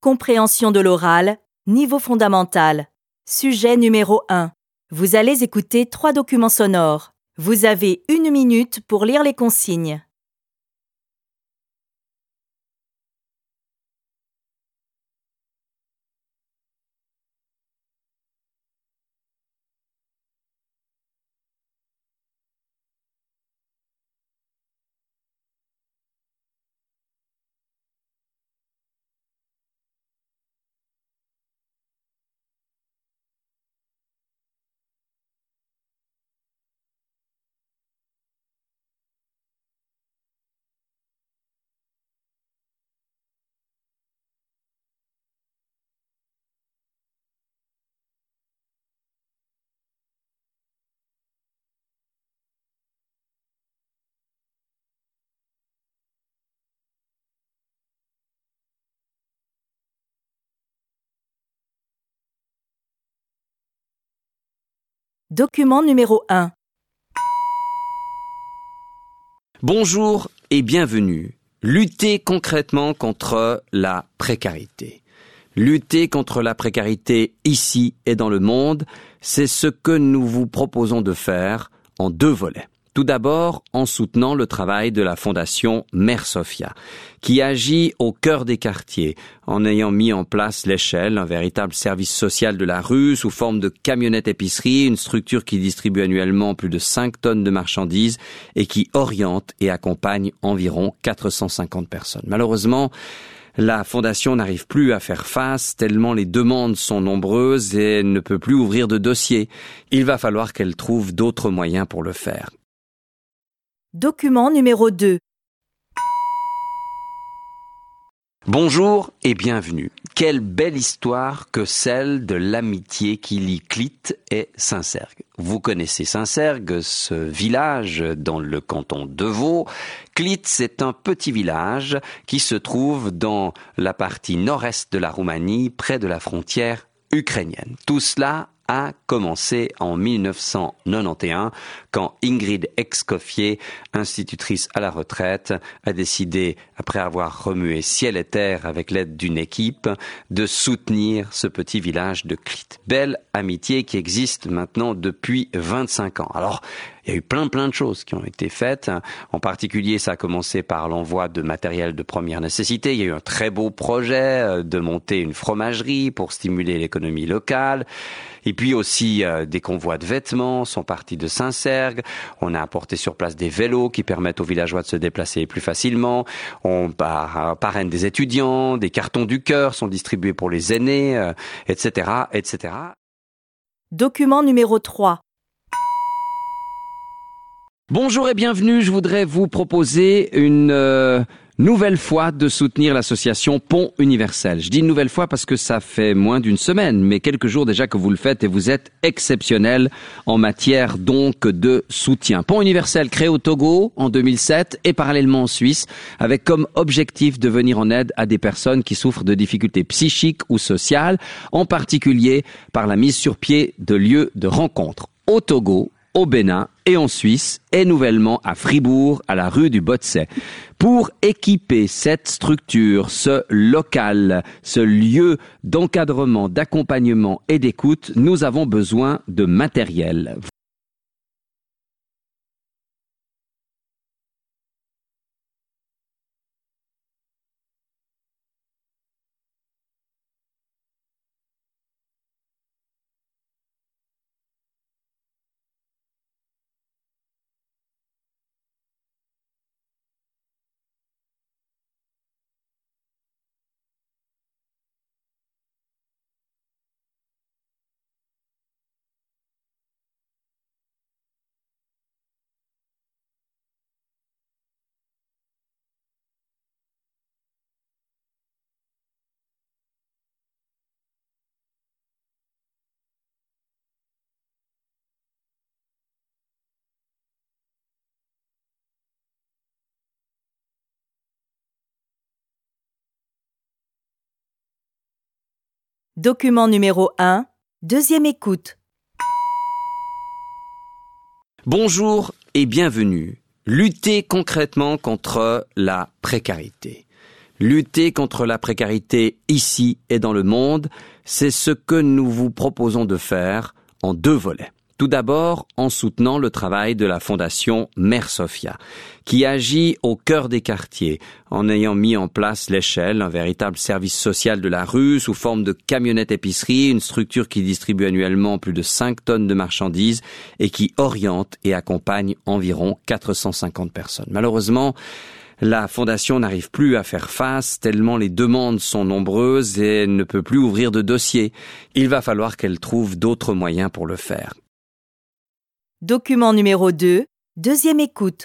Compréhension de l'oral, niveau fondamental. Sujet numéro 1. Vous allez écouter 3 documents sonores. Vous avez 1 minute pour lire les consignes. Document numéro 1. Bonjour et bienvenue. Lutter concrètement contre la précarité. Lutter contre la précarité ici et dans le monde, c'est ce que nous vous proposons de faire en 2 volets. Tout d'abord, en soutenant le travail de la Fondation Mère Sophia, qui agit au cœur des quartiers, en ayant mis en place l'échelle, un véritable service social de la rue sous forme de camionnette épicerie, une structure qui distribue annuellement plus de 5 tonnes de marchandises et qui oriente et accompagne environ 450 personnes. Malheureusement, la Fondation n'arrive plus à faire face tellement les demandes sont nombreuses et ne peut plus ouvrir de dossier. Il va falloir qu'elle trouve d'autres moyens pour le faire. Document numéro 2. Bonjour et bienvenue. Quelle belle histoire que celle de l'amitié qui lie Clit et Saint-Cergue. Vous connaissez Saint-Cergue, ce village dans le canton de Vaud. Clit, c'est un petit village qui se trouve dans la partie nord-est de la Roumanie, près de la frontière ukrainienne. Tout cela a commencé en 1991 quand Ingrid Escoffier, institutrice à la retraite, a décidé, après avoir remué ciel et terre avec l'aide d'une équipe, de soutenir ce petit village de Clit. Belle amitié qui existe maintenant depuis 25 ans. Alors, il y a eu plein de choses qui ont été faites. En particulier, ça a commencé par l'envoi de matériel de première nécessité. Il y a eu un très beau projet de monter une fromagerie pour stimuler l'économie locale. Et puis aussi, des convois de vêtements sont partis de Saint-Cergue. On a apporté sur place des vélos qui permettent aux villageois de se déplacer plus facilement. On parraine des étudiants, des cartons du cœur sont distribués pour les aînés, etc., etc. Document numéro 3. Bonjour et bienvenue, je voudrais vous proposer une nouvelle fois de soutenir l'association Pont Universel. Je dis une nouvelle fois parce que ça fait moins d'1 semaine, mais quelques jours déjà que vous le faites et vous êtes exceptionnel en matière donc de soutien. Pont Universel créé au Togo en 2007 et parallèlement en Suisse avec comme objectif de venir en aide à des personnes qui souffrent de difficultés psychiques ou sociales, en particulier par la mise sur pied de lieux de rencontre au Togo, au Bénin et en Suisse, et nouvellement à Fribourg, à la rue du Botsé. Pour équiper cette structure, ce local, ce lieu d'encadrement, d'accompagnement et d'écoute, nous avons besoin de matériel. Document numéro 1. Deuxième écoute. Bonjour et bienvenue. Lutter concrètement contre la précarité. Lutter contre la précarité ici et dans le monde, c'est ce que nous vous proposons de faire en 2 volets. Tout d'abord, en soutenant le travail de la Fondation Mère Sophia, qui agit au cœur des quartiers, en ayant mis en place l'échelle, un véritable service social de la rue sous forme de camionnette épicerie, une structure qui distribue annuellement plus de 5 tonnes de marchandises et qui oriente et accompagne environ 450 personnes. Malheureusement, la Fondation n'arrive plus à faire face tellement les demandes sont nombreuses et elle ne peut plus ouvrir de dossier. Il va falloir qu'elle trouve d'autres moyens pour le faire. Document numéro 2, deuxième écoute.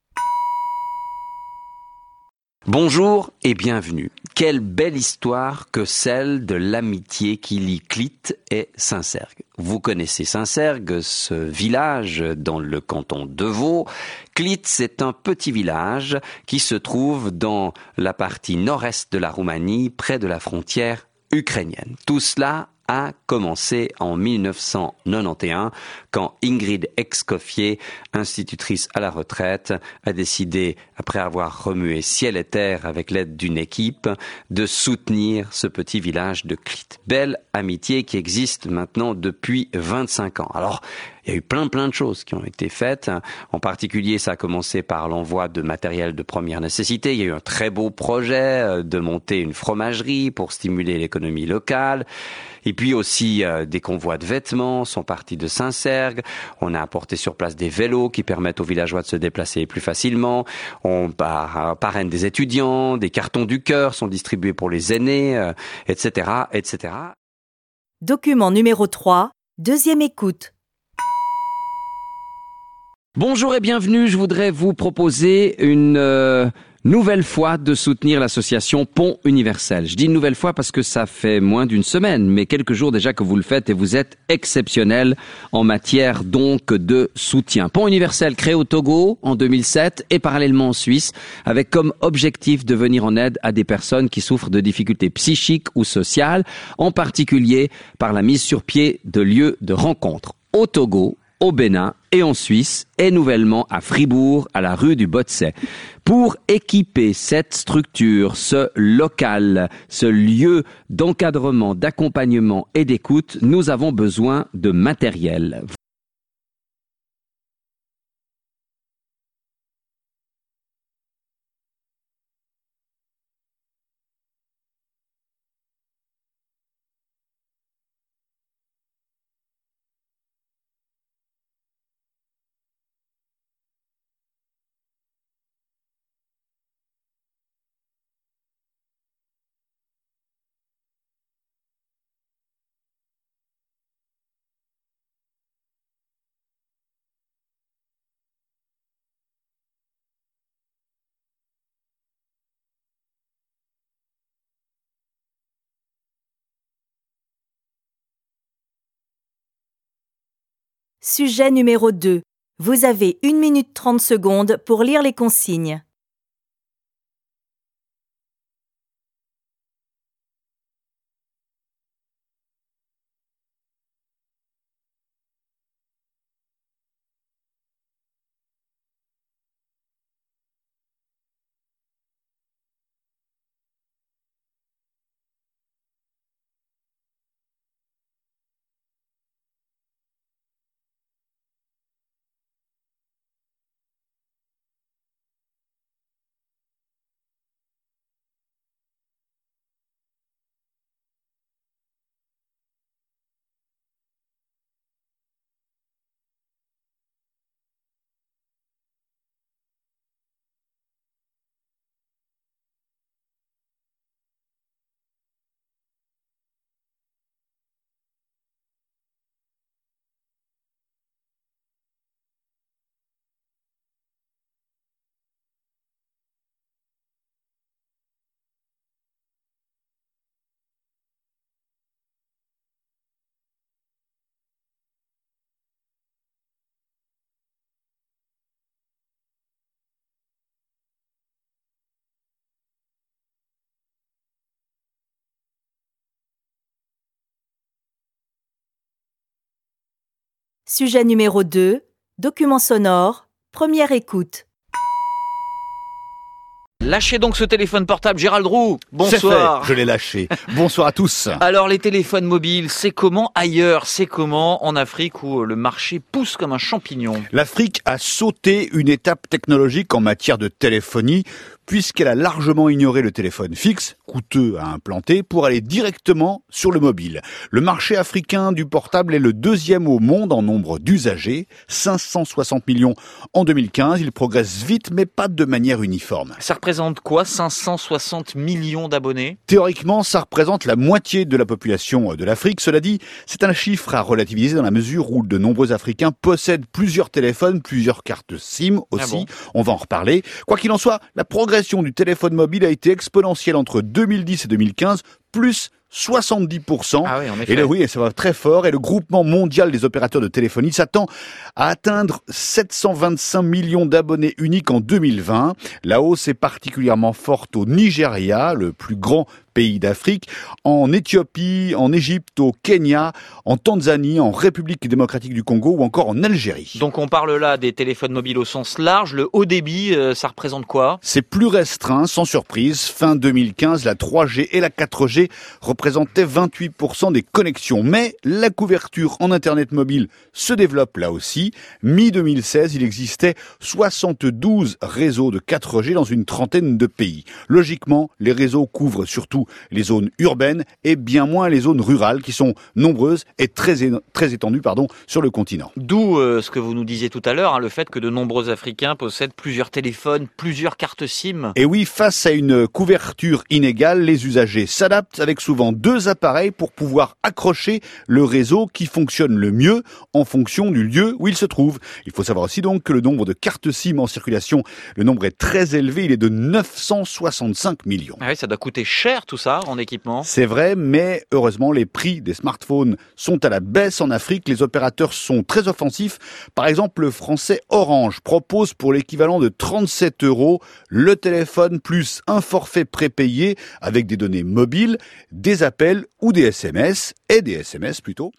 Bonjour et bienvenue. Quelle belle histoire que celle de l'amitié qui lie Clit et Saint-Cergue. Vous connaissez Saint-Cergue, ce village dans le canton de Vaud. Clit, c'est un petit village qui se trouve dans la partie nord-est de la Roumanie, près de la frontière ukrainienne. Tout cela a commencé en 1991 quand Ingrid Escoffier, institutrice à la retraite, a décidé, après avoir remué ciel et terre avec l'aide d'une équipe, de soutenir ce petit village de Clit. Belle amitié qui existe maintenant depuis 25 ans. Alors, il y a eu plein de choses qui ont été faites. En particulier, ça a commencé par l'envoi de matériel de première nécessité. Il y a eu un très beau projet de monter une fromagerie pour stimuler l'économie locale. Et puis aussi, des convois de vêtements sont partis de Saint-Cergue. On a apporté sur place des vélos qui permettent aux villageois de se déplacer plus facilement. On parraine des étudiants, des cartons du cœur sont distribués pour les aînés, etc., etc. Document numéro 3, deuxième écoute. Bonjour et bienvenue, je voudrais vous proposer une nouvelle fois de soutenir l'association Pont Universel. Je dis une nouvelle fois parce que ça fait moins d'une semaine, mais quelques jours déjà que vous le faites et vous êtes exceptionnel en matière donc de soutien. Pont Universel créé au Togo en 2007 et parallèlement en Suisse avec comme objectif de venir en aide à des personnes qui souffrent de difficultés psychiques ou sociales, en particulier par la mise sur pied de lieux de rencontre au Togo, au Bénin et en Suisse, et nouvellement à Fribourg, à la rue du Botsey. Pour équiper cette structure, ce local, ce lieu d'encadrement, d'accompagnement et d'écoute, nous avons besoin de matériel. Sujet numéro 2. Vous avez 1 minute 30 secondes pour lire les consignes. Sujet numéro 2, document sonore, première écoute. Lâchez donc ce téléphone portable, Gérald Roux. C'est Bonsoir. fait, je l'ai lâché. Bonsoir à tous. Alors les téléphones mobiles, c'est comment ailleurs? C'est comment en Afrique où le marché pousse comme un champignon? L'Afrique a sauté une étape technologique en matière de téléphonie, puisqu'elle a largement ignoré le téléphone fixe, coûteux à implanter, pour aller directement sur le mobile. Le marché africain du portable est le deuxième au monde en nombre d'usagers, 560 millions en 2015. Il progresse vite, mais pas de manière uniforme. Ça représente quoi, 560 millions d'abonnés? Théoriquement, ça représente la moitié de la population de l'Afrique. Cela dit, c'est un chiffre à relativiser dans la mesure où de nombreux Africains possèdent plusieurs téléphones, plusieurs cartes SIM aussi. Ah bon? On va en reparler. Quoi qu'il en soit, la progression du téléphone mobile a été exponentielle entre 2010 et 2015, plus 70%. Ah oui, en effet. Et là, oui, ça va très fort. Et le groupement mondial des opérateurs de téléphonie s'attend à atteindre 725 millions d'abonnés uniques en 2020. La hausse est particulièrement forte au Nigeria, le plus grand pays d'Afrique, en Éthiopie, en Égypte, au Kenya, en Tanzanie, en République démocratique du Congo ou encore en Algérie. Donc on parle là des téléphones mobiles au sens large. Le haut débit, ça représente quoi? C'est plus restreint, sans surprise. Fin 2015, la 3G et la 4G représentaient 28% des connexions. Mais la couverture en Internet mobile se développe là aussi. Mi-2016, il existait 72 réseaux de 4G dans une trentaine de pays. Logiquement, les réseaux couvrent surtout les zones urbaines et bien moins les zones rurales qui sont nombreuses et très étendues sur le continent. D'où ce que vous nous disiez tout à l'heure, hein, le fait que de nombreux Africains possèdent plusieurs téléphones, plusieurs cartes SIM. Et oui, face à une couverture inégale, les usagers s'adaptent avec souvent deux appareils pour pouvoir accrocher le réseau qui fonctionne le mieux en fonction du lieu où il se trouve. Il faut savoir aussi donc que le nombre de cartes SIM en circulation, le nombre est très élevé, il est de 965 millions. Ah oui, ça doit coûter cher tout ça en équipement. C'est vrai, mais heureusement, les prix des smartphones sont à la baisse en Afrique. Les opérateurs sont très offensifs. Par exemple, le français Orange propose pour l'équivalent de 37 € le téléphone plus un forfait prépayé avec des données mobiles, des appels ou des SMS, et des SMS plutôt.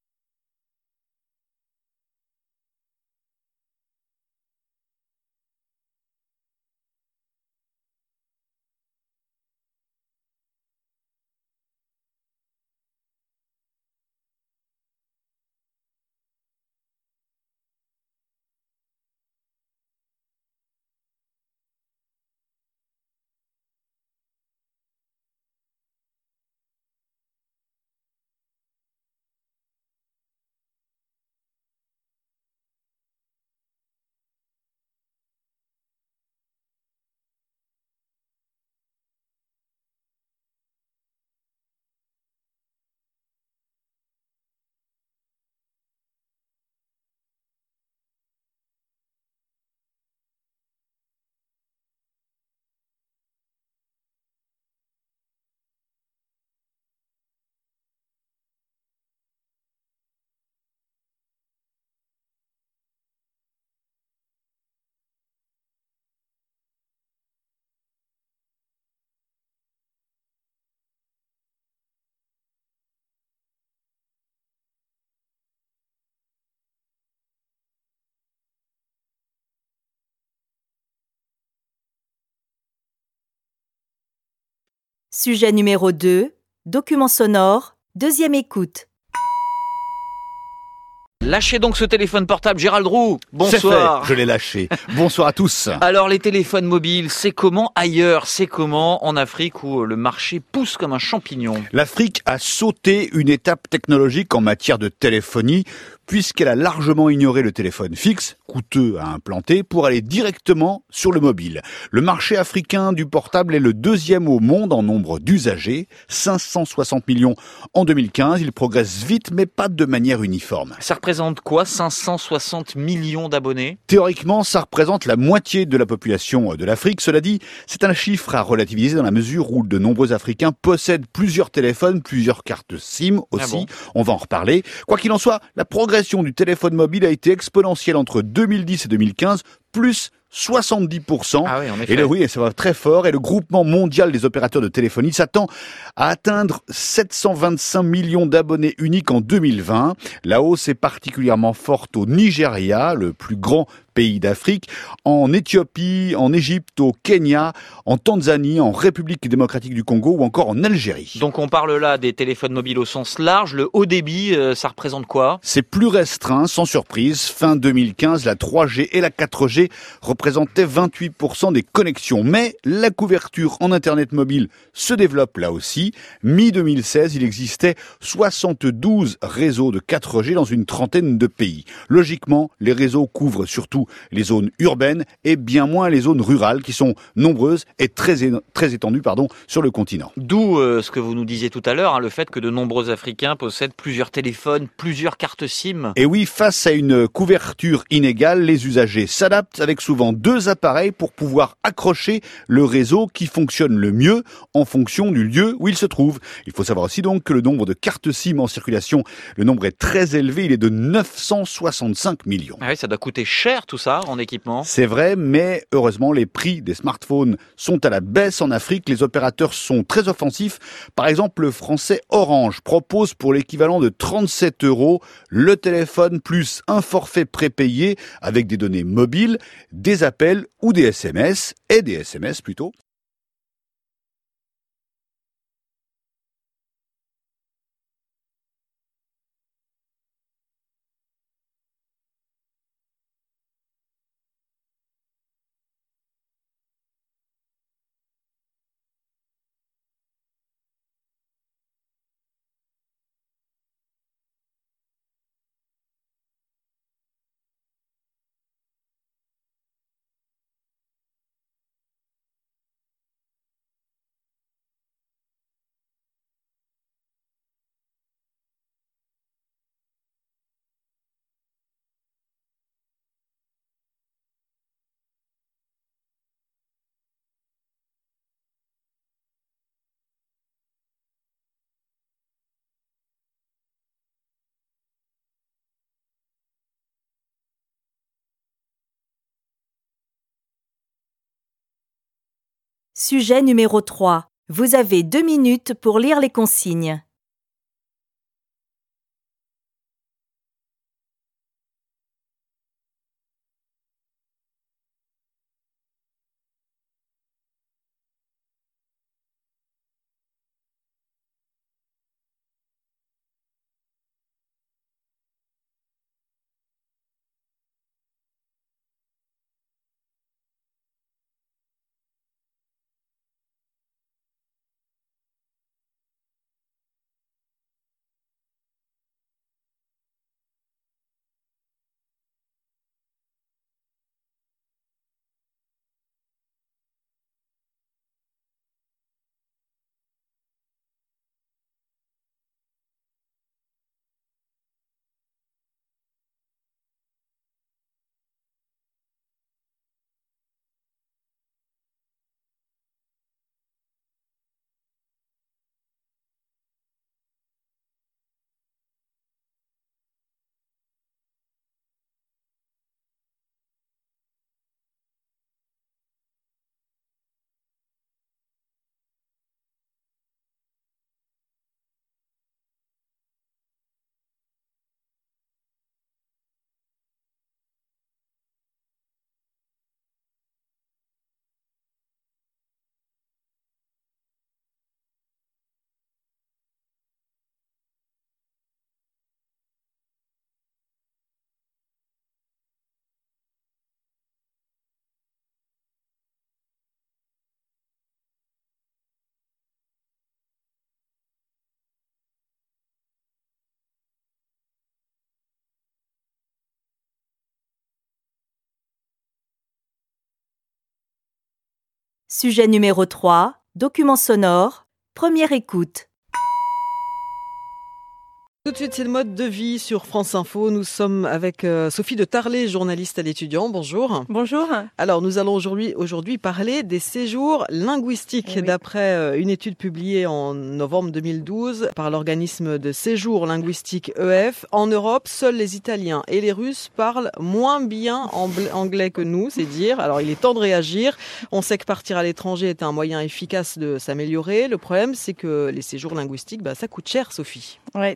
Sujet numéro 2, document sonore, deuxième écoute. Lâchez donc ce téléphone portable, Gérald Roux. C'est Bonsoir. fait, je l'ai lâché. Bonsoir à tous. Alors les téléphones mobiles, c'est comment ailleurs? C'est comment en Afrique où le marché pousse comme un champignon? L'Afrique a sauté une étape technologique en matière de téléphonie, puisqu'elle a largement ignoré le téléphone fixe, coûteux à implanter, pour aller directement sur le mobile. Le marché africain du portable est le deuxième au monde en nombre d'usagers, 560 millions en 2015. Il progresse vite, mais pas de manière uniforme. Ça représente quoi, 560 millions d'abonnés? Théoriquement, ça représente la moitié de la population de l'Afrique. Cela dit, c'est un chiffre à relativiser dans la mesure où de nombreux Africains possèdent plusieurs téléphones, plusieurs cartes SIM aussi. Ah bon? On va en reparler. Quoi qu'il en soit, la progression du téléphone mobile a été exponentielle entre 2010 et 2015, plus 70%. Ah oui, en effet. Et là, oui, ça va très fort. Et le groupement mondial des opérateurs de téléphonie s'attend à atteindre 725 millions d'abonnés uniques en 2020. La hausse est particulièrement forte au Nigeria, le plus grand pays d'Afrique, en Éthiopie, en Égypte, au Kenya, en Tanzanie, en République démocratique du Congo ou encore en Algérie. Donc on parle là des téléphones mobiles au sens large. Le haut débit, ça représente quoi? C'est plus restreint, sans surprise. Fin 2015, la 3G et la 4G représentaient 28% des connexions. Mais la couverture en Internet mobile se développe là aussi. Mi-2016, il existait 72 réseaux de 4G dans une trentaine de pays. Logiquement, les réseaux couvrent surtout les zones urbaines et bien moins les zones rurales qui sont nombreuses et très étendues sur le continent. D'où ce que vous nous disiez tout à l'heure, le fait que de nombreux Africains possèdent plusieurs téléphones, plusieurs cartes SIM. Et oui, face à une couverture inégale, les usagers s'adaptent avec souvent 2 appareils pour pouvoir accrocher le réseau qui fonctionne le mieux en fonction du lieu où il se trouve. Il faut savoir aussi donc que le nombre de cartes SIM en circulation, le nombre est très élevé, il est de 965 millions. Ah oui, ça doit coûter cher tout ça en équipement. C'est vrai, mais heureusement les prix des smartphones sont à la baisse en Afrique. Les opérateurs sont très offensifs. Par exemple, le français Orange propose pour l'équivalent de 37 € le téléphone plus un forfait prépayé avec des données mobiles, des appels ou des SMS, et des SMS plutôt. Sujet numéro 3. Vous avez 2 minutes pour lire les consignes. Sujet numéro 3. Document sonore. Première écoute. Tout de suite, c'est le mode de vie sur France Info. Nous sommes avec Sophie de Tarlet, journaliste à l'Étudiant. Bonjour. Bonjour. Alors, nous allons aujourd'hui parler des séjours linguistiques. Oui. D'après une étude publiée en novembre 2012 par l'organisme de séjour linguistique EF, en Europe, seuls les Italiens et les Russes parlent moins bien anglais que nous, c'est dire. Alors, il est temps de réagir. On sait que partir à l'étranger est un moyen efficace de s'améliorer. Le problème, c'est que les séjours linguistiques, ça coûte cher, Sophie. Oui, très très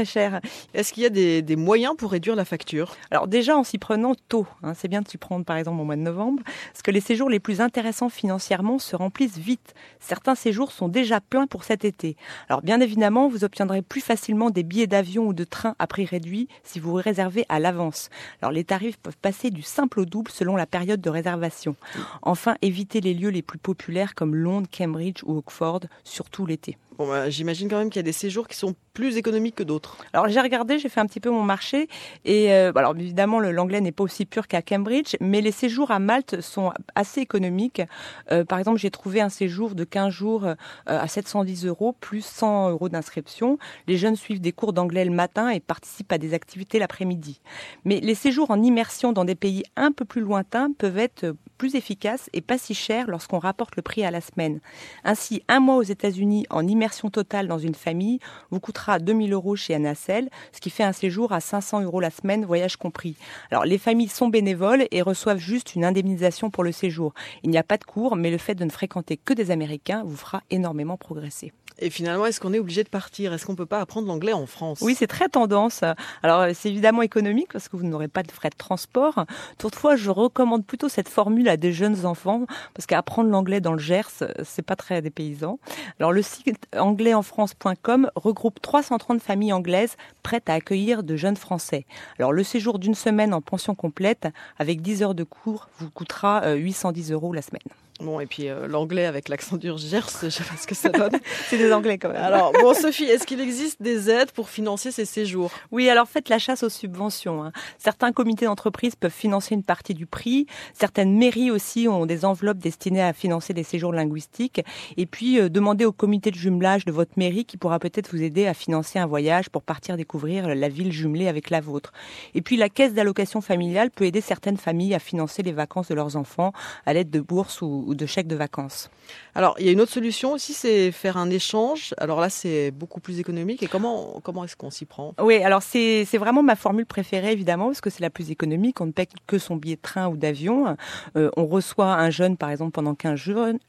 cher. Est-ce qu'il y a des moyens pour réduire la facture? Alors déjà en s'y prenant tôt, c'est bien de s'y prendre par exemple au mois de novembre, parce que les séjours les plus intéressants financièrement se remplissent vite. Certains séjours sont déjà pleins pour cet été. Alors bien évidemment, vous obtiendrez plus facilement des billets d'avion ou de train à prix réduit si vous réservez à l'avance. Alors les tarifs peuvent passer du simple au double selon la période de réservation. Enfin, évitez les lieux les plus populaires comme Londres, Cambridge ou Oxford, surtout l'été. Bon, j'imagine quand même qu'il y a des séjours qui sont plus économiques que d'autres. Alors j'ai regardé, j'ai fait un petit peu mon marché et alors évidemment l'anglais n'est pas aussi pur qu'à Cambridge, mais les séjours à Malte sont assez économiques. Par exemple, j'ai trouvé un séjour de 15 jours à 710 € plus 100 € d'inscription. Les jeunes suivent des cours d'anglais le matin et participent à des activités l'après-midi. Mais les séjours en immersion dans des pays un peu plus lointains peuvent être plus efficaces et pas si chers lorsqu'on rapporte le prix à la semaine. Ainsi, un mois aux États-Unis en immersion totale dans une famille vous coûtera 2000 € chez Annacel, ce qui fait un séjour à 500 € la semaine, voyage compris. Alors, les familles sont bénévoles et reçoivent juste une indemnisation pour le séjour. Il n'y a pas de cours, mais le fait de ne fréquenter que des Américains vous fera énormément progresser. Et finalement, est-ce qu'on est obligé de partir? Est-ce qu'on peut pas apprendre l'anglais en France? Oui, c'est très tendance. Alors, c'est évidemment économique parce que vous n'aurez pas de frais de transport. Toutefois, je recommande plutôt cette formule à des jeunes enfants parce qu'apprendre l'anglais dans le Gers, c'est pas très dépaysant. Alors, le site anglaisenfrance.com regroupe 330 familles anglaises prêtes à accueillir de jeunes Français. Alors, le séjour d'une semaine en pension complète avec 10 heures de cours vous coûtera 810 € la semaine. Bon, et puis l'anglais avec l'accent du Gers, je sais pas ce que ça donne. C'est des Anglais quand même. Alors, bon, Sophie, est-ce qu'il existe des aides pour financer ces séjours? Oui, alors faites la chasse aux subventions. Certains comités d'entreprise peuvent financer une partie du prix. Certaines mairies aussi ont des enveloppes destinées à financer des séjours linguistiques. Et puis, demandez au comité de jumelage de votre mairie qui pourra peut-être vous aider à financer un voyage pour partir découvrir la ville jumelée avec la vôtre. Et puis, la caisse d'allocation familiale peut aider certaines familles à financer les vacances de leurs enfants à l'aide de bourses ou de chèques de vacances. Alors, il y a une autre solution aussi, c'est faire un échange. Alors là, c'est beaucoup plus économique. Et comment est-ce qu'on s'y prend? Oui, alors c'est vraiment ma formule préférée, évidemment, parce que c'est la plus économique. On ne paie que son billet de train ou d'avion. On reçoit un jeune, par exemple, pendant 15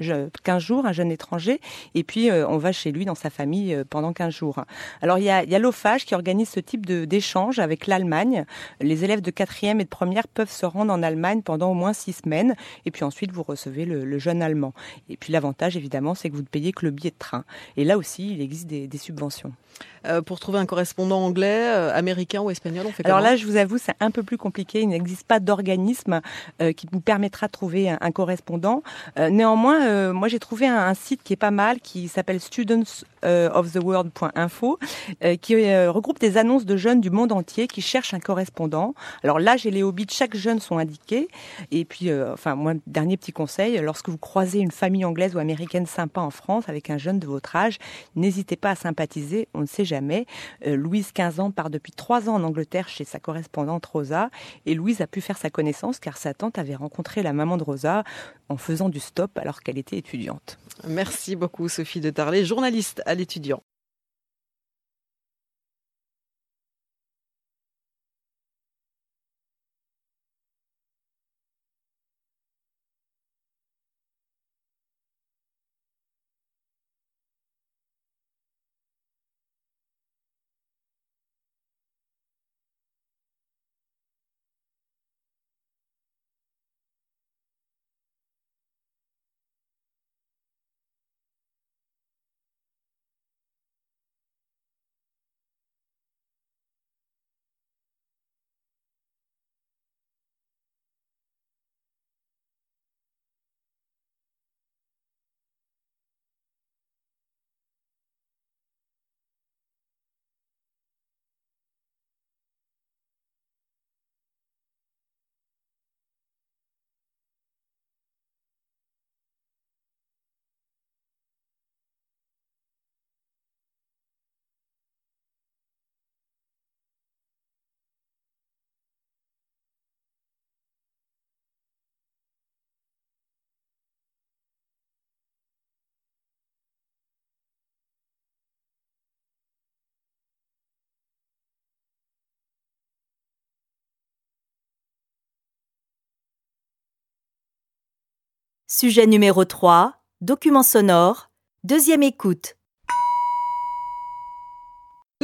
jours, un jeune étranger, et puis on va chez lui, dans sa famille, pendant 15 jours. Alors, il y a l'OFAGE qui organise ce type d'échange avec l'Allemagne. Les élèves de 4e et de première peuvent se rendre en Allemagne pendant au moins 6 semaines, et puis ensuite, vous recevez le jeune allemand. Et puis l'avantage, évidemment, c'est que vous ne payez que le billet de train. Et là aussi, il existe des subventions. Pour trouver un correspondant anglais, américain ou espagnol, on fait comment? Alors là, je vous avoue, c'est un peu plus compliqué. Il n'existe pas d'organisme qui vous permettra de trouver un correspondant. Néanmoins, moi, j'ai trouvé un site qui est pas mal, qui s'appelle studentsoftheworld.info, qui regroupe des annonces de jeunes du monde entier qui cherchent un correspondant. Alors l'âge et les hobbies de chaque jeune sont indiqués. Et puis, moi, dernier petit conseil, lorsque vous croisez une famille anglaise ou américaine sympa en France avec un jeune de votre âge, n'hésitez pas à sympathiser. On ne sait jamais. Louise, 15 ans, part depuis 3 ans en Angleterre chez sa correspondante Rosa. Et Louise a pu faire sa connaissance car sa tante avait rencontré la maman de Rosa en faisant du stop alors qu'elle était étudiante. Merci beaucoup Sophie de Tarlet, journaliste à l'Étudiant. Sujet numéro 3, document sonore, deuxième écoute.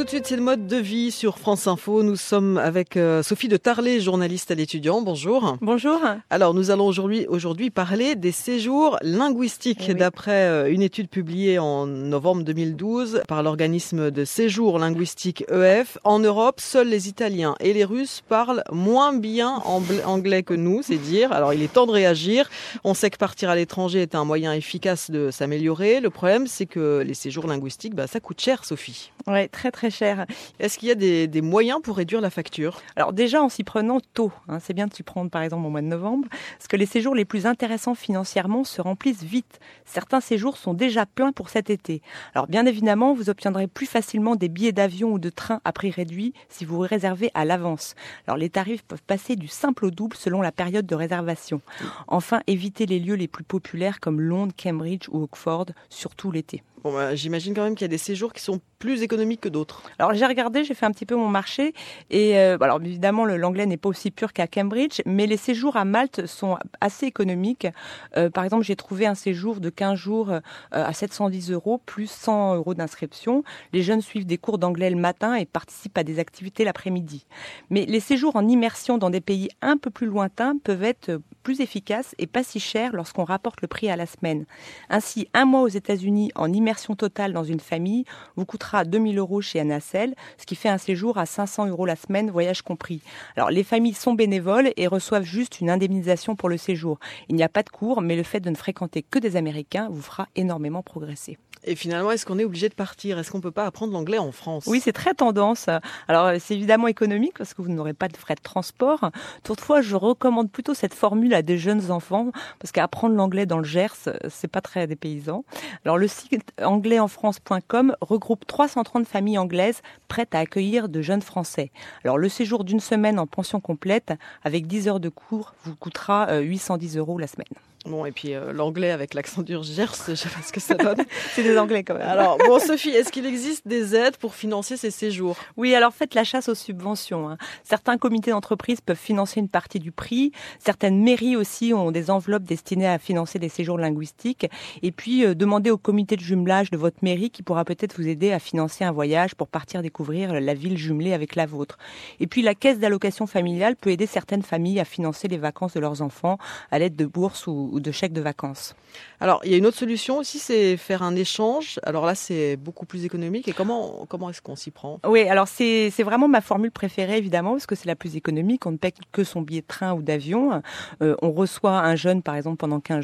Tout de suite, c'est le mode de vie sur France Info. Nous sommes avec Sophie de Tarlet, journaliste à l'Étudiant. Bonjour. Bonjour. Alors, nous allons aujourd'hui parler des séjours linguistiques. Oui. D'après une étude publiée en novembre 2012 par l'organisme de séjour linguistique EF, en Europe, seuls les Italiens et les Russes parlent moins bien anglais que nous, c'est dire. Alors, il est temps de réagir. On sait que partir à l'étranger est un moyen efficace de s'améliorer. Le problème, c'est que les séjours linguistiques, ça coûte cher, Sophie. Oui, très très cher. Est-ce qu'il y a des moyens pour réduire la facture? Alors déjà en s'y prenant tôt, c'est bien de s'y prendre par exemple au mois de novembre, parce que les séjours les plus intéressants financièrement se remplissent vite. Certains séjours sont déjà pleins pour cet été. Alors bien évidemment, vous obtiendrez plus facilement des billets d'avion ou de train à prix réduit si vous réservez à l'avance. Alors les tarifs peuvent passer du simple au double selon la période de réservation. Enfin, évitez les lieux les plus populaires comme Londres, Cambridge ou Oxford, surtout l'été. Bon, j'imagine quand même qu'il y a des séjours qui sont plus économiques que d'autres. Alors j'ai regardé, j'ai fait un petit peu mon marché et alors évidemment l'anglais n'est pas aussi pur qu'à Cambridge, mais les séjours à Malte sont assez économiques. Par exemple, j'ai trouvé un séjour de 15 jours à 710 € plus 100 € d'inscription. Les jeunes suivent des cours d'anglais le matin et participent à des activités l'après-midi. Mais les séjours en immersion dans des pays un peu plus lointains peuvent être plus efficaces et pas si chers lorsqu'on rapporte le prix à la semaine. Ainsi, un mois aux États-Unis en immersion totale dans une famille vous coûtera 2000 € chez Annacel, ce qui fait un séjour à 500 € la semaine, voyage compris. Alors, les familles sont bénévoles et reçoivent juste une indemnisation pour le séjour. Il n'y a pas de cours, mais le fait de ne fréquenter que des Américains vous fera énormément progresser. Et finalement, est-ce qu'on est obligé de partir? Est-ce qu'on peut pas apprendre l'anglais en France? Oui, c'est très tendance. Alors, c'est évidemment économique parce que vous n'aurez pas de frais de transport. Toutefois, je recommande plutôt cette formule à des jeunes enfants parce qu'apprendre l'anglais dans le Gers, c'est pas très dépaysant. Alors, le site anglaisenfrance.com regroupe 330 familles anglaises prêtes à accueillir de jeunes Français. Alors, le séjour d'une semaine en pension complète avec 10 heures de cours vous coûtera 810 € la semaine. Bon, et puis l'anglais avec l'accent du Gers, je sais pas ce que ça donne. C'est des Anglais quand même. Alors, bon, Sophie, est-ce qu'il existe des aides pour financer ces séjours? Oui, alors faites la chasse aux subventions. Certains comités d'entreprise peuvent financer une partie du prix. Certaines mairies aussi ont des enveloppes destinées à financer des séjours linguistiques. Et puis, demandez au comité de jumelage de votre mairie qui pourra peut-être vous aider à financer un voyage pour partir découvrir la ville jumelée avec la vôtre. Et puis, la caisse d'allocation familiale peut aider certaines familles à financer les vacances de leurs enfants à l'aide de bourses ou de chèques de vacances. Alors, il y a une autre solution aussi, c'est faire un échange. Alors là, c'est beaucoup plus économique. Et comment est-ce qu'on s'y prend? Oui, alors c'est vraiment ma formule préférée, évidemment, parce que c'est la plus économique. On ne paie que son billet de train ou d'avion. On reçoit un jeune, par exemple, pendant 15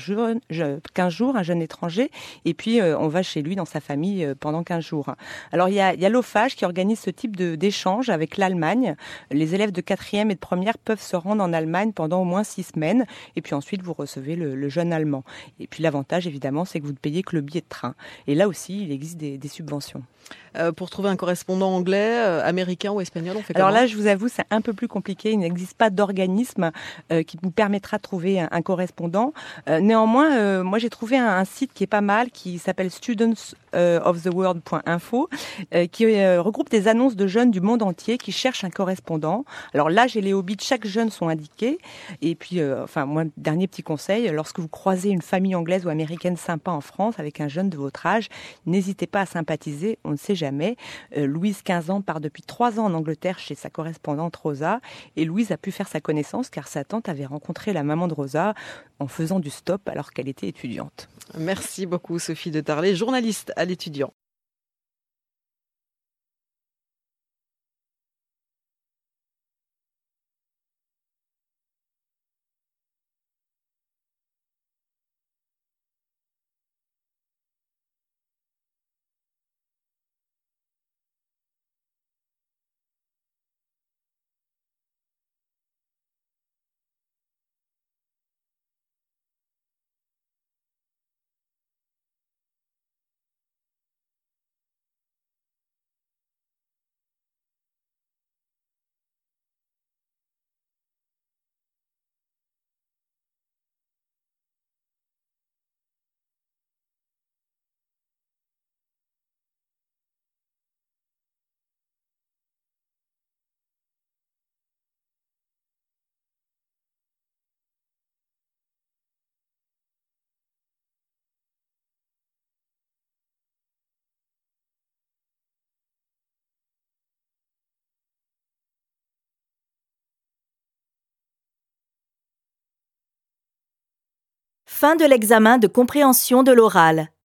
jours, un jeune étranger, et puis on va chez lui, dans sa famille, pendant 15 jours. Alors, il y a l'OFAGE qui organise ce type d'échange avec l'Allemagne. Les élèves de 4e et de première peuvent se rendre en Allemagne pendant au moins 6 semaines, et puis ensuite, vous recevez le jeune allemand. Et puis l'avantage, évidemment, c'est que vous ne payez que le billet de train. Et là aussi, il existe des subventions. Pour trouver un correspondant anglais, américain ou espagnol, on fait comment? Alors là, je vous avoue, c'est un peu plus compliqué. Il n'existe pas d'organisme qui vous permettra de trouver un correspondant. Néanmoins, moi, j'ai trouvé un site qui est pas mal, qui s'appelle studentsoftheworld.info, qui regroupe des annonces de jeunes du monde entier qui cherchent un correspondant. Alors l'âge et les hobbies de chaque jeune sont indiqués. Et puis, moi, dernier petit conseil, lorsque vous croisez une famille anglaise ou américaine sympa en France avec un jeune de votre âge, n'hésitez pas à sympathiser. On ne sait jamais. Louise, 15 ans, part depuis 3 ans en Angleterre chez sa correspondante Rosa. Et Louise a pu faire sa connaissance car sa tante avait rencontré la maman de Rosa en faisant du stop alors qu'elle était étudiante. Merci beaucoup, Sophie de Tarlet, journaliste à l'Étudiant. Fin de l'examen de compréhension de l'oral.